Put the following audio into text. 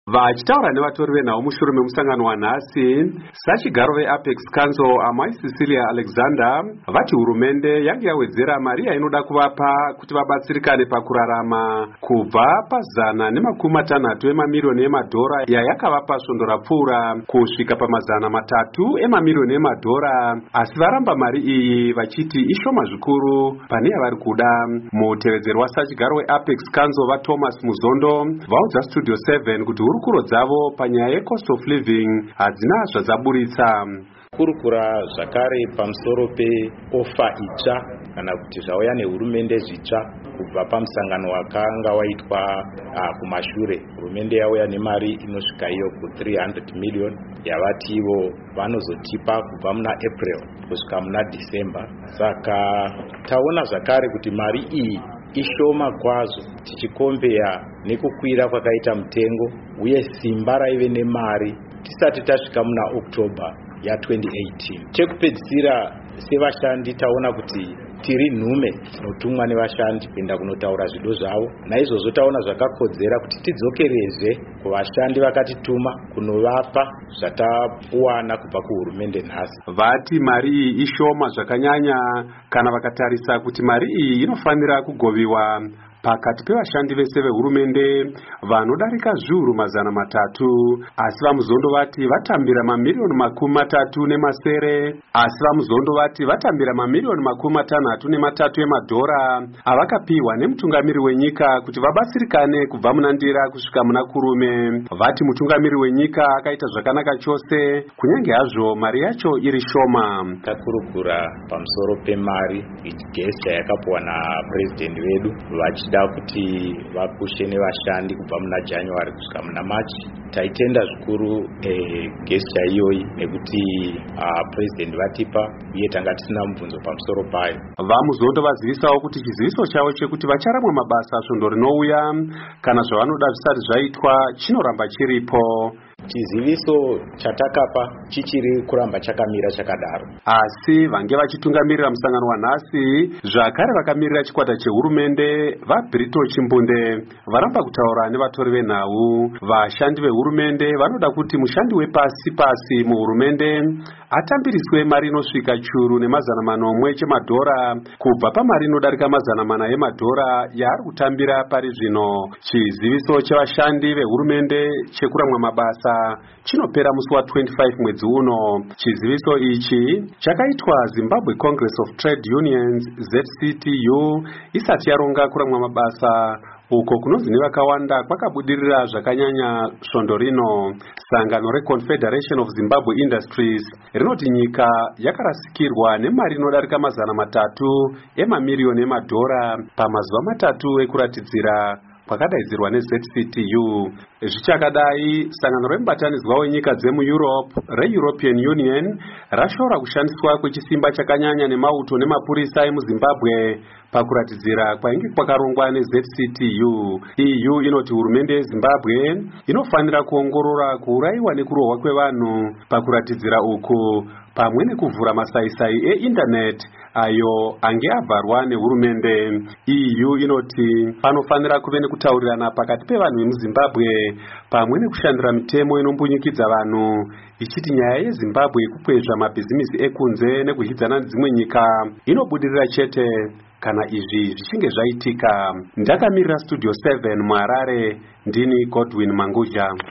Vachitaura nevatori venhau mushure memusangano wanhasi, sachigaro veApex Council Amai Cecilia Alexander vati hurumende yange yawedzera mari yainoda kuvapa kuti vabatsirikane pakurarama kubva pa160 emamirioni emadhora yayakavapa svondo rapfuura kusvika pa300 emamirioni emadhora, asi varamba mari iyi vachiti ishoma zvikuru pane yavari kuda. Mutevedzeri wasachigaro weApex Council vaThomas Muzondo vaudza Studio 7 kuti hurukuro dzavo panyaya yecost of living hadzina zvadzaburitsa. Kurukura zvakare pamusoro peofa itsva kana kuti zvauya nehurumende zvitsva kubva pamusangano wakanga waitwa kumashure. Hurumende yauya nemari inosvika iyo ku300 million yavati ivo vanozotipa kubva muna April kusvika muna December. Saka taona zvakare kuti mari iyi ishoma kwazvo tichikombeya nekukwira kwakaita mutengo uye simba raive nemari tisati tasvika muna October ya2018. Chekupedzisira sevashandi taona kuti tiri nhume dzinotumwa nevashandi kuenda kunotaura zvido zvavo. Naizvozvo taona zvakakodzera kuti tidzokerezve kuvashandi vakatituma kunovapa zvatawana kubva kuhurumende nhasi. Vati mari iyi ishoma zvakanyanya kana vakatarisa kuti mari iyi inofanira kugoviwa pakati pevashandi vese vehurumende vanodarika zviuru 300, asi vaMuzondo vati vatambira mamirioni 30 asi vaMuzondo vati vatambira mamirioni 63 emadhora avakapiwa nemutungamiri wenyika kuti vabatsirikane kubva muna Ndira kusvika muna Kurume. Vati mutungamiri wenyika akaita zvakanaka chose kunyange hazvo mari yacho iri shoma. Takurukura pamusoro pemari gesi yakapiwa naPresident vedu vachida kuti vakushe nevashandi kubva muna January kusvika muna March. Taitenda zvikuru gesi iyoyi nekuti President vatipa uye tanga tisina mubvunzo pamusoro payo. VaMuzondo vazivisawo kuti chiziviso chavo chekuti vacharamwa mabasa svondo rinouya kana zvavanoda zvisati zvaitwa chinoramba chiripo. Chiziviso chatakapa chichiri kuramba chakamira chakadaro, asi vange vachitungamirira musangano wanhasi zvakare vakamirira chikwata chehurumende vaBrito Chimbunde varamba kutaura nevatori venhau. Vashandi vehurumende vanoda kuti mushandi wepasi pasi muhurumende atambiriswe mari inosvika churu ne100 chemadhora kubva pamari inodarika 400 emadhora yaari kutambira pari zvino. Chiziviso chevashandi vehurumende chekuramwa mabasa chinopera musi wa25 mwedzi uno. Chiziviso ichi chakaitwa Zimbabwe Congress of Trade Unions ZCTU isati yaronga kuramwa mabasa uko kunonzi nevakawanda kwakabudirira zvakanyanya svondo rino. Sangano reConfederation of Zimbabwe Industries rinoti nyika yakarasikirwa nemari inodarika 300 emamirioni emadhora pamazuva 3 ekuratidzira kwakadaidzirwa neZCTU. Zvichakadai, sangano remubatanidzwa wenyika dzemuEurope reEuropean Union rashora kushandiswa kwechisimba chakanyanya nemauto nemapurisa emuZimbabwe pakuratidzira kwainge kwakarongwa neZCTU. EU inoti hurumende yeZimbabwe inofanira kuongorora kuurayiwa nekurohwa kwevanhu pakuratidzira uku pamwe nekuvhura masaisai einternet ayo ange abvarwa nehurumende. EU inoti panofanira kuve nekutaurirana pakati pevanhu vemuZimbabwe pamwe nekushandira mitemo inombunyikidzwa vanhu, ichiti nyaya yeZimbabwe yekukwezva mabhizimisi ekunze nekuzvidzana nedzimwe nyika inobudirira chete kana izvi zvichinge zvaitika. Ndakamirira Studio 7 muHarare, ndini Godwin Manguja.